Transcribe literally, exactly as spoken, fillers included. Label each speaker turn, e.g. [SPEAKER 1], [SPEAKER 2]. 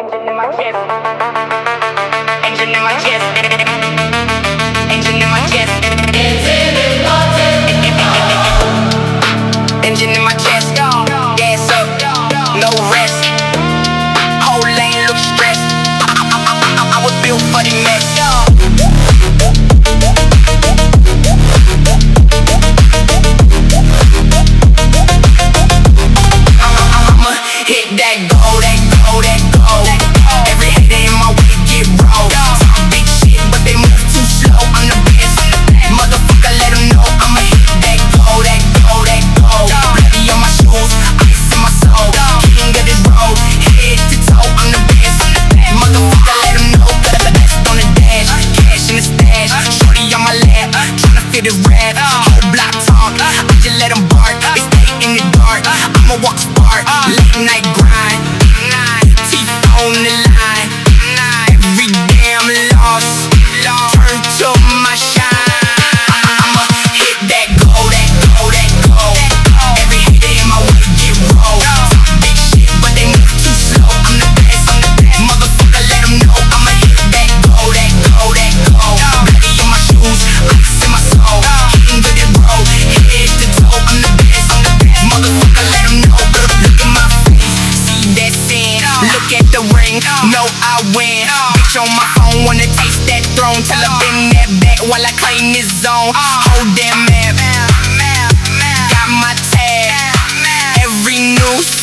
[SPEAKER 1] Engine in my chest. Engine in my chest. Engine in my chest. Engine in my chest. Gas up, no rest. Whole lane look stressed. I, I, I, I, I was built for the mess. I'ma hit that goal, that goal, that goal. Every hater in my way get rolled. Talk big shit, but they move too slow. I'm the best, motherfucker, let them know. I'ma hit that goal, that goal, that goal. Bloody on my shoes, ice in my soul. King of this road, head to toe. I'm the best, motherfucker, let them know. The best on the dash, cash in the stash. Shorty on my lap, tryna fit it rap. Whole block talk, I just let them bark. They stay in the dark, I'ma walk smart. Late night grind, teeth on the line. Every damn loss, turn to my shine. I'ma hit that goal, that goal, that goal. Every hater in my way get rolled. Talk big shit, but they move too slow. I'm the best, motherfucker, let them know. I'ma hit that goal, that goal, that goal. Bloody on my shoes, ice in my soul. King of this road, head to toe. I'm the best, motherfucker, let them know. Look at my face, see that sin. Look at the ring, know I win. Bitch on my phone, wanna taste that throne. Tell her bend that back while I claim this zone. Whole damn map, got my tag. Every noose